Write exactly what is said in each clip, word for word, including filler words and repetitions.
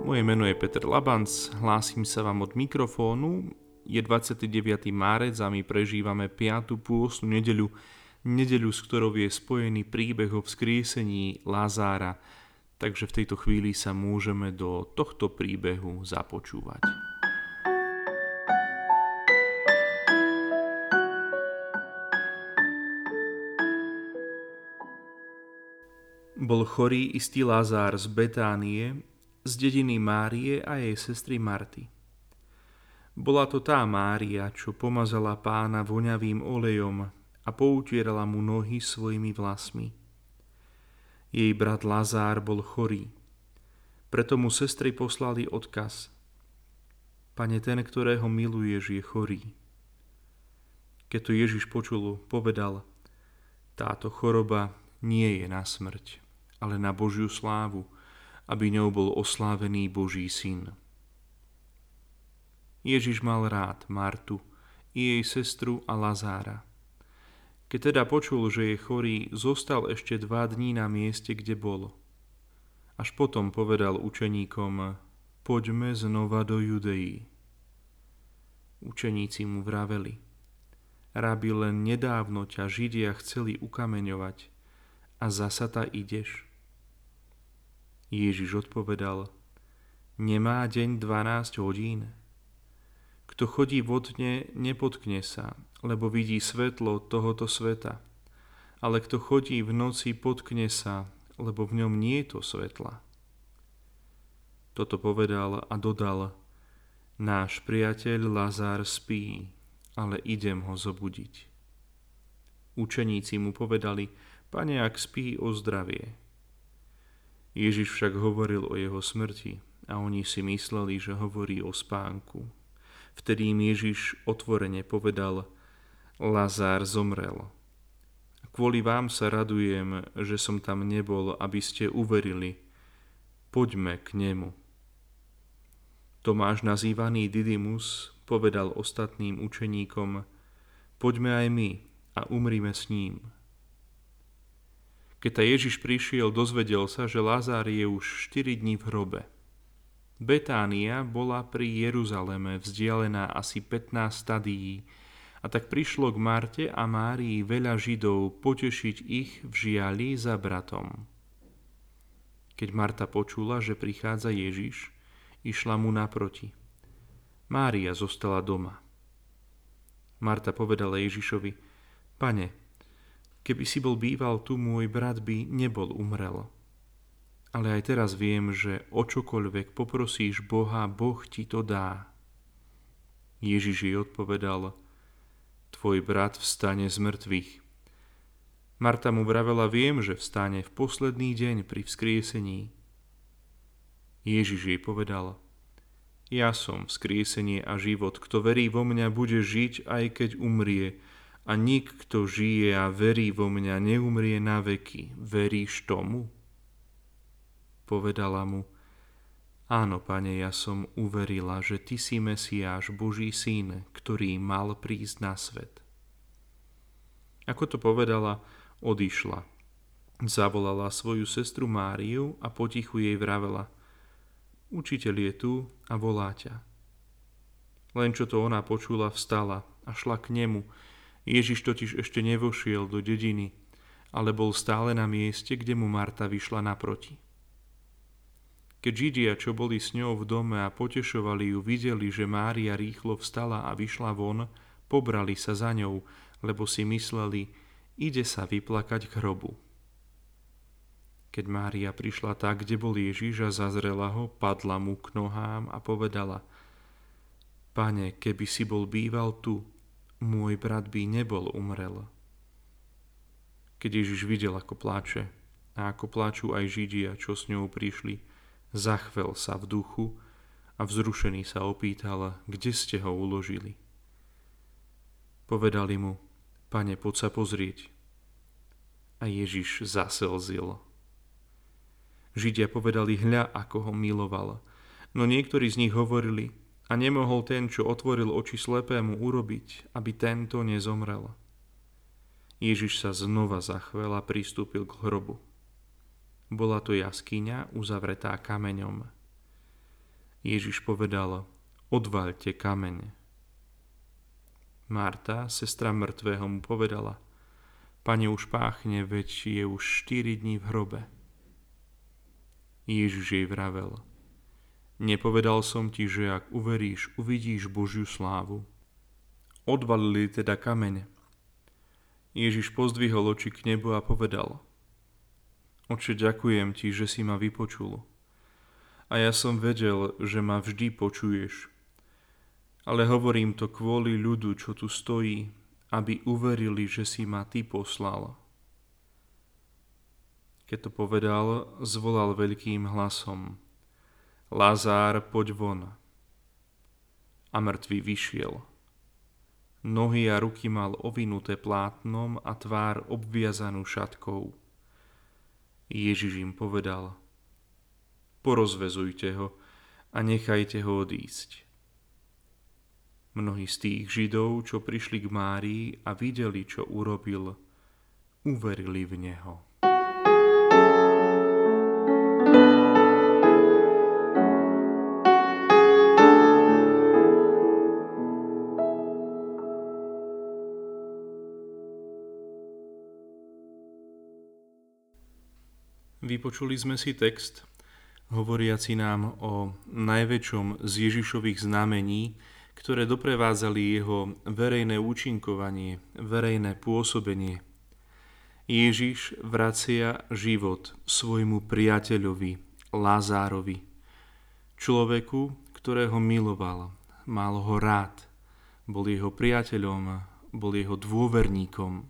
Moje meno je Peter Labanc, hlásim sa vám od mikrofónu. Je dvadsiateho deviateho marec a my prežívame piatu pôstnu nedeľu, nedeľu, s ktorou je spojený príbeh o vzkriesení Lázára. Takže v tejto chvíli sa môžeme do tohto príbehu započúvať. Bol chorý istý Lázár z Betánie, z dediny Márie a jej sestry Marty. Bola to tá Mária, čo pomazala Pána voňavým olejom a poutierala mu nohy svojimi vlasmi. Jej brat Lazár bol chorý, preto mu sestry poslali odkaz: Pane, ten, ktorého miluješ, je chorý. Keď to Ježiš počul, povedal: táto choroba nie je na smrť, ale na Božiu slávu, aby ňou bol oslávený Boží syn. Ježiš mal rád Martu i jej sestru a Lazára. Keď teda počul, že je chorý, zostal ešte dva dní na mieste, kde bol. Až potom povedal učeníkom: poďme znova do Judei. Učeníci mu vraveli: Rabi, len nedávno ťa Židia chceli ukameňovať a zasa ta ideš. Ježiš odpovedal: nemá deň dvanásť hodín? Kto chodí vodne, nepotkne sa, lebo vidí svetlo tohoto sveta. Ale kto chodí v noci, potkne sa, lebo v ňom nie je to svetla. Toto povedal a dodal: náš priateľ Lazár spí, ale idem ho zobudiť. Učeníci mu povedali: Pane, ak spí, ozdravie. Ježiš však hovoril o jeho smrti a oni si mysleli, že hovorí o spánku. Vtedy im Ježiš otvorene povedal: Lazár zomrel. Kvôli vám sa radujem, že som tam nebol, aby ste uverili. Poďme k nemu. Tomáš, nazývaný Didymus, povedal ostatným učeníkom: poďme aj my a umrime s ním. Keď ta Ježiš prišiel, dozvedel sa, že Lazár je už štyri dni v hrobe. Betánia bola pri Jeruzaleme vzdialená asi pätnásť stadií, a tak prišlo k Marte a Márii veľa Židov potešiť ich v žiali za bratom. Keď Marta počula, že prichádza Ježiš, išla mu naproti. Mária zostala doma. Marta povedala Ježišovi: Pane, keby si bol býval tu, môj brat by nebol umrel. Ale aj teraz viem, že o čokoľvek poprosíš Boha, Boh ti to dá. Ježiš jej odpovedal: tvoj brat vstane z mŕtvych. Marta mu vravela: viem, že vstane v posledný deň pri vzkriesení. Ježiš jej povedal: ja som vzkriesenie a život. Kto verí vo mňa, bude žiť, aj keď umrie. A nik, kto žije a verí vo mňa, neumrie na veky. Veríš tomu? Povedala mu: áno, Pane, ja som uverila, že ty si Mesiáš, Boží syn, ktorý mal prísť na svet. Ako to povedala, odišla. Zavolala svoju sestru Máriu a potichu jej vravela: učiteľ je tu a volá ťa. Len čo to ona počula, vstala a šla k nemu. Ježiš totiž ešte nevošiel do dediny, ale bol stále na mieste, kde mu Marta vyšla naproti. Keď Židia, čo boli s ňou v dome a potešovali ju, videli, že Mária rýchlo vstala a vyšla von, pobrali sa za ňou, lebo si mysleli: ide sa vyplakať k hrobu. Keď Mária prišla tak, kde bol Ježiš, a zazrela ho, padla mu k nohám a povedala: Pane, keby si bol býval tu, môj brat by nebol umrel. Keď Ježiš videl, ako pláče a ako pláču aj Židia, čo s ňou prišli, zachvel sa v duchu a vzrušený sa opýtal, kde ste ho uložili. Povedali mu: Pane, poď sa pozrieť. A Ježiš zaslzil. Židia povedali: hľa, ako ho miloval. No niektorí z nich hovorili: a nemohol ten, čo otvoril oči slepému, urobiť, aby tento nezomrel. Ježiš sa znova zachvel a pristúpil k hrobu. Bola to jaskyňa uzavretá kameňom. Ježiš povedal: odvaľte kamene. Marta, sestra mŕtvého, mu povedala: Pane, už páchne, veď je už štyri dní v hrobe. Ježiš jej vravel: nepovedal som ti, že ak uveríš, uvidíš Božiu slávu? Odvalili teda kameň. Ježiš pozdvihol oči k nebu a povedal: Otče, ďakujem ti, že si ma vypočul. A ja som vedel, že ma vždy počuješ. Ale hovorím to kvôli ľudu, čo tu stojí, aby uverili, že si ma ty poslal. Keď to povedal, zvolal veľkým hlasom: Lazár, poď von. A mŕtvý vyšiel. Nohy a ruky mal ovinuté plátnom a tvár obviazanú šatkou. Ježiš im povedal: porozvezujte ho a nechajte ho odísť. Mnohí z tých Židov, čo prišli k Márii a videli, čo urobil, uverili v neho. Vypočuli sme si text, hovoriaci nám o najväčšom z Ježišových znamení, ktoré doprevádzali jeho verejné účinkovanie, verejné pôsobenie. Ježiš vracia život svojmu priateľovi, Lazárovi, človeku, ktorého miloval, mal ho rád, bol jeho priateľom, bol jeho dôverníkom.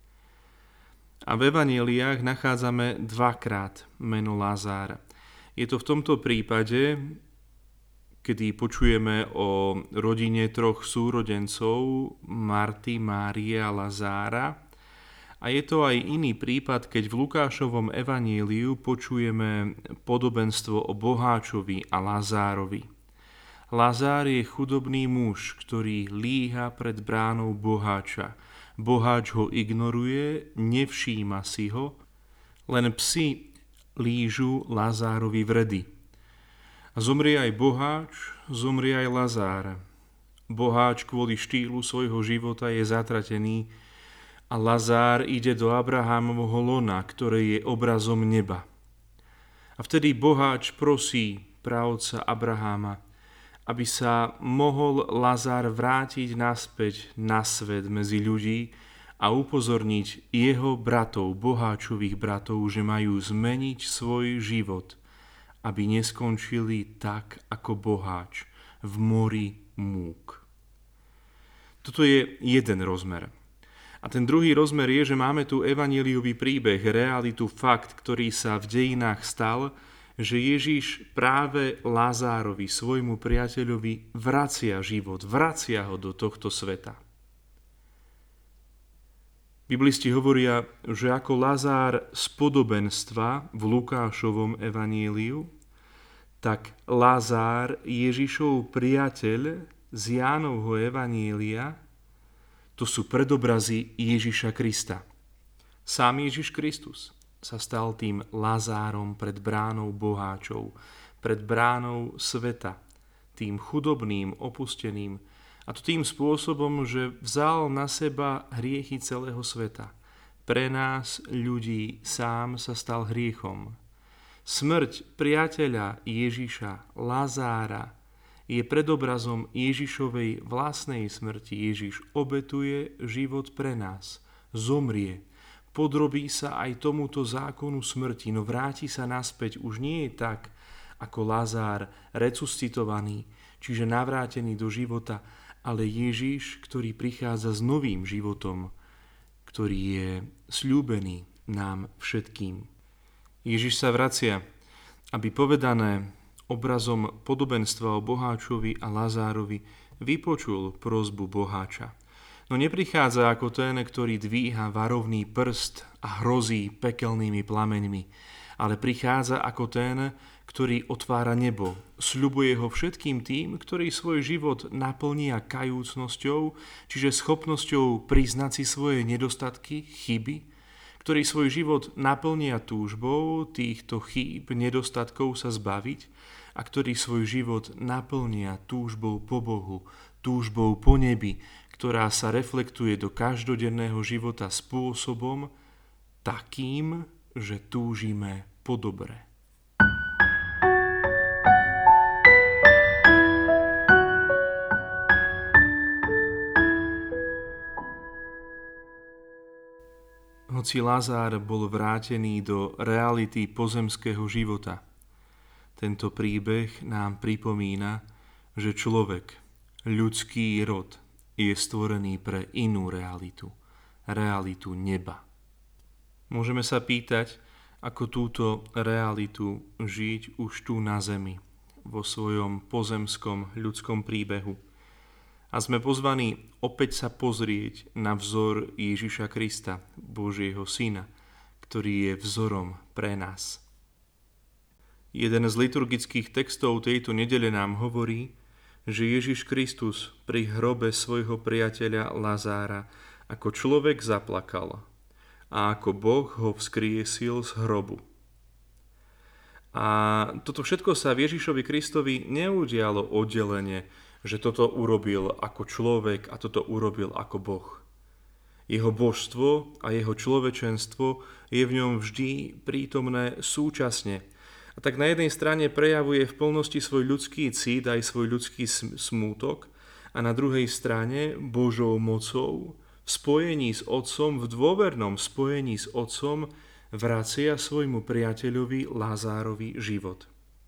A v evanjeliách nachádzame dvakrát meno Lazára. Je to v tomto prípade, kedy počujeme o rodine troch súrodencov, Marty, Márie a Lazára. A je to aj iný prípad, keď v Lukášovom evanjeliu počujeme podobenstvo o boháčovi a Lazárovi. Lazár je chudobný muž, ktorý líha pred bránou boháča. Boháč ho ignoruje, nevšíma si ho, len psi lížu Lazárovi vredy. A zomrie aj boháč, zomrie aj Lazár. Boháč kvôli štýlu svojho života je zatratený a Lazár ide do Abrahámovho lona, ktoré je obrazom neba. A vtedy boháč prosí praotca Abraháma, aby sa mohol Lazár vrátiť naspäť na svet medzi ľudí a upozorniť jeho bratov, boháčových bratov, že majú zmeniť svoj život, aby neskončili tak ako boháč v mori múk. Toto je jeden rozmer. A ten druhý rozmer je, že máme tu evanjeliový príbeh, realitu, fakt, ktorý sa v dejinách stal, že Ježiš práve Lazárovi, svojmu priateľovi, vracia život, vracia ho do tohto sveta. Biblisti hovoria, že ako Lazár z podobenstva v Lukášovom evanjeliu, tak Lazár, Ježišov priateľ z Jánovho evanjelia, to sú predobrazy Ježiša Krista. Sám Ježiš Kristus sa stal tým Lazárom pred bránou boháčov, pred bránou sveta, tým chudobným, opusteným, a to tým spôsobom, že vzal na seba hriechy celého sveta. Pre nás, ľudí, sám sa stal hriechom. Smrť priateľa Ježiša, Lazára, je predobrazom Ježišovej vlastnej smrti. Ježiš obetuje život pre nás, zomrie, podrobí sa aj tomuto zákonu smrti, no vráti sa naspäť. Už nie je tak, ako Lazár resuscitovaný, čiže navrátený do života, ale Ježiš, ktorý prichádza s novým životom, ktorý je sľúbený nám všetkým. Ježiš sa vracia, aby povedané obrazom podobenstva o boháčovi a Lazárovi vypočul prosbu boháča. No neprichádza ako ten, ktorý dvíha varovný prst a hrozí pekelnými plameňmi, ale prichádza ako ten, ktorý otvára nebo, sľubuje ho všetkým tým, ktorí svoj život naplnia kajúcnosťou, čiže schopnosťou priznať si svoje nedostatky, chyby, ktorí svoj život naplnia túžbou týchto chýb, nedostatkov sa zbaviť a ktorí svoj život naplnia túžbou po Bohu, túžbou po nebi, ktorá sa reflektuje do každodenného života spôsobom takým, že túžime po dobre. Hoci Lazár bol vrátený do reality pozemského života, tento príbeh nám pripomína, že človek, ľudský rod, je stvorený pre inú realitu, realitu neba. Môžeme sa pýtať, ako túto realitu žiť už tu na zemi, vo svojom pozemskom ľudskom príbehu. A sme pozvaní opäť sa pozrieť na vzor Ježiša Krista, Božieho Syna, ktorý je vzorom pre nás. Jeden z liturgických textov tejto nedele nám hovorí, že Ježiš Kristus pri hrobe svojho priateľa Lazára ako človek zaplakal a ako Boh ho vzkriesil z hrobu. A toto všetko sa v Ježišovi Kristovi neudialo oddelenie, že toto urobil ako človek a toto urobil ako Boh. Jeho božstvo a jeho človečenstvo je v ňom vždy prítomné súčasne. A tak na jednej strane prejavuje v plnosti svoj ľudský cít aj svoj ľudský smútok a na druhej strane Božou mocou v spojení s Otcom, v dôvernom spojení s Otcom vracia svojmu priateľovi Lázárovi život.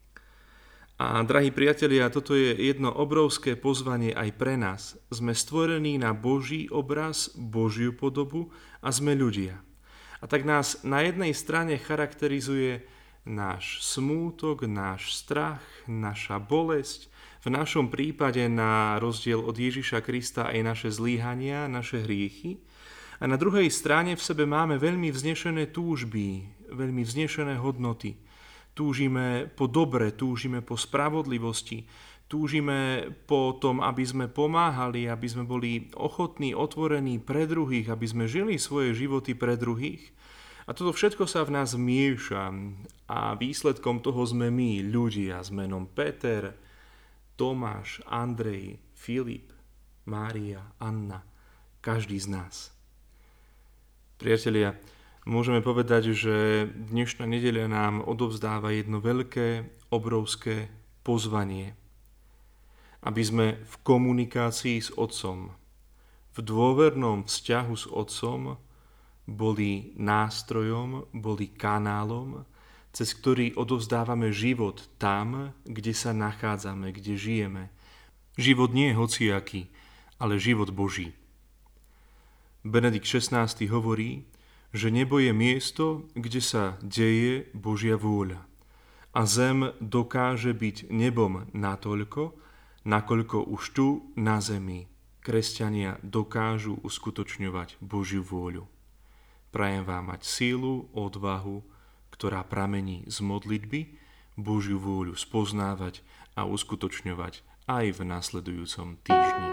A drahí priatelia, toto je jedno obrovské pozvanie aj pre nás. Sme stvorení na Boží obraz, Božiu podobu a sme ľudia. A tak nás na jednej strane charakterizuje náš smútok, náš strach, naša bolesť, v našom prípade na rozdiel od Ježiša Krista aj naše zlyhania, naše hriechy. A na druhej strane v sebe máme veľmi vznešené túžby, veľmi vznešené hodnoty. Túžime po dobre, túžime po spravodlivosti, túžime po tom, aby sme pomáhali, aby sme boli ochotní, otvorení pre druhých, aby sme žili svoje životy pre druhých. A toto všetko sa v nás mieša a výsledkom toho sme my, ľudia s menom Peter, Tomáš, Andrej, Filip, Mária, Anna, každý z nás. Priatelia, môžeme povedať, že dnešná nedeľa nám odovzdáva jedno veľké, obrovské pozvanie. Aby sme v komunikácii s Otcom, v dôvernom vzťahu s Otcom boli nástrojom, boli kanálom, cez ktorý odovzdávame život tam, kde sa nachádzame, kde žijeme. Život nie je hociaký, ale život Boží. Benedikt šestnásty hovorí, že nebo je miesto, kde sa deje Božia vôľa. A zem dokáže byť nebom natoľko, nakoľko už tu na zemi kresťania dokážu uskutočňovať Božiu vôľu. Prajem vám mať sílu, odvahu, ktorá pramení z modlitby, Božiu vôľu spoznávať a uskutočňovať aj v nasledujúcom týždni.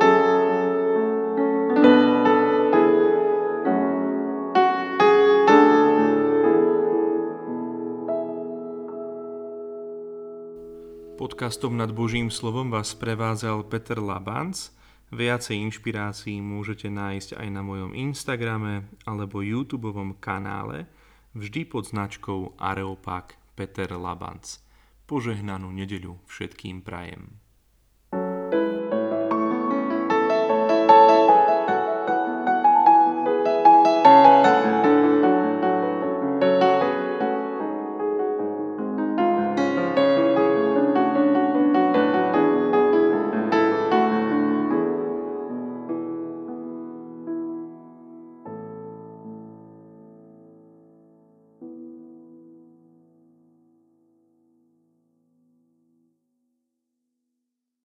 Podcastom Nad Božím slovom vás prevádzal Peter Labanc. Viacej inšpirácií môžete nájsť aj na mojom Instagrame alebo YouTubeovom kanále, vždy pod značkou Areopag Peter Labanc. Požehnanú nedeľu všetkým prajem.